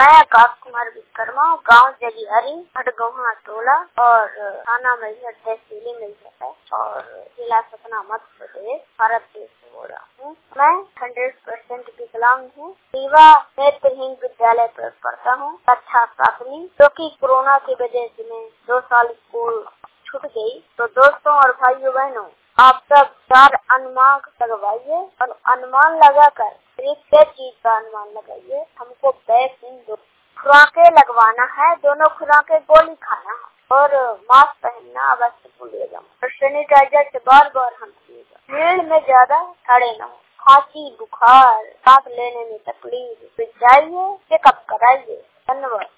मैं आकाश कुमार विश्वकर्मा, गाँव जगीहरी, हटगोहा टोला और थाना मैहर, तहसील मैहर है और जिला सतना, मध्य प्रदेश, भारत देश से बोल रहा हूँ। मैं 100% विकलांग हूँ। रीवा नेत्रहीन विद्यालय पर पढ़ता हूँ, कक्षा 7वीं, क्योंकि कोरोना की वजह से मैं 2 साल स्कूल छूट गई। तो दोस्तों और भाइयों बहनों, आप सब 4 अनुमान लगवाइए और अनुमान लगाकर एक चीज का अनुमान लगाइए। हमको वैक्सीन 2 खुराकें लगवाना है, दोनों खुराकें गोली खाना है और मास्क पहनना अवश्य भूलिएगा और सैनिटाइजर से बार-बार हाथ धोइएगा। भीड़ में ज्यादा खड़े न हो। खांसी, बुखार, सांस लेने में तकलीफ, तो जाइए चेकअप कराइए। धन्यवाद।